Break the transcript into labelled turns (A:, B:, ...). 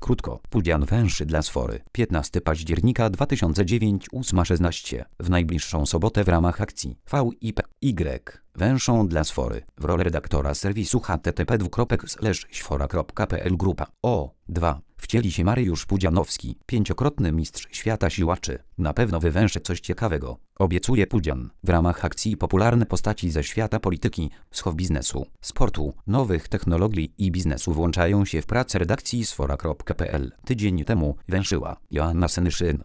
A: Krótko, Pudzian węszy dla Sfory. 15 października 2009 8:16. W najbliższą sobotę w ramach akcji VIPY węszą dla Sfory w rolę redaktora serwisu http://sfora.pl grupa O2 wcieli się Mariusz Pudzianowski, 5-krotny mistrz świata siłaczy. Na pewno wywęszę coś ciekawego, obiecuje Pudzian. W ramach akcji popularne postaci ze świata polityki, show biznesu, sportu, nowych technologii i biznesu włączają się w pracę redakcji sfora.pl. Tydzień temu węszyła Joanna Senyszyn,